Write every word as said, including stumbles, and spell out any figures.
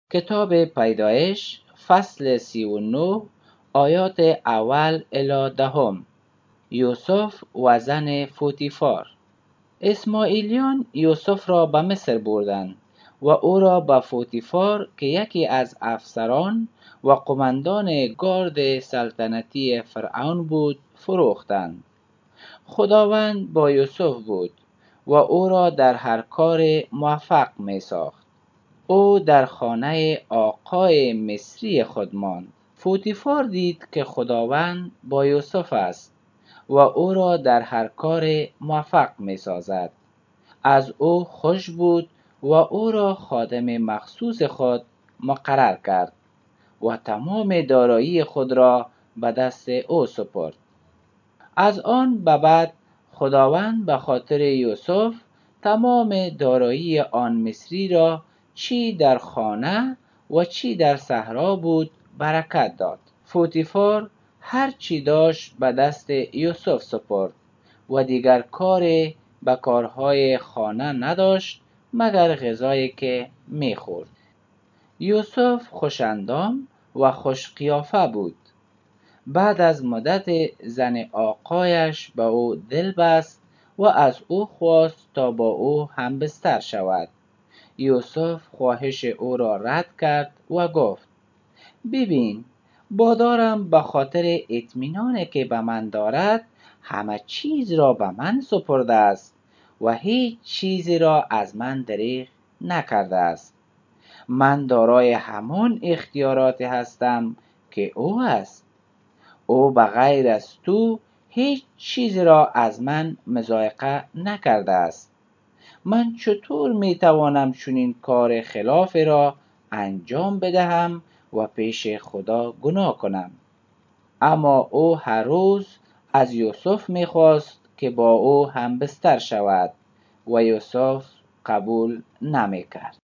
کتاب پیدایش فصل سی و نه آیات اول الی دهم. یوسف و زن فوتیفار. اسماعیلیان یوسف را به مصر بردند و او را به فوتیفار که یکی از افسران و قماندان گارد سلطنتی فرعون بود فروختند. خداوند با یوسف بود و او را در هر کار موفق می ساخت. او در خانه آقای مصری خود ماند. فوتیفار دید که خداوند با یوسف است و او را در هر کار موفق می سازد. از او خوش بود و او را خادم مخصوص خود مقرر کرد و تمام دارایی خود را به دست او سپرد. از آن به بعد خداوند به خاطر یوسف تمام دارایی آن مصری را چی در خانه و چی در صحرا بود برکت داد. فوتیفار هر چی داشت به دست یوسف سپرد و دیگر کار به کارهای خانه نداشت مگر غذایی که می‌خورد. یوسف خوش‌اندام و خوش قیافه بود. بعد از مدت زن آقایش به او دل بست و از او خواست تا با او همبستر شود. یوسف خواهش او را رد کرد و گفت: ببین، بادارم به خاطر اطمینانی که به من دارد همه چیز را به من سپرده است و هیچ چیزی را از من دریغ نکرده است. من دارای همان اختیاراتی هستم که او است. او بغیر از تو هیچ چیزی را از من مضایقه نکرده است. من چطور می توانم چنین کار خلاف را انجام بدهم و پیش خدا گناه کنم؟ اما او هر روز از یوسف می خواست که با او همبستر شود و یوسف قبول نمی کرد.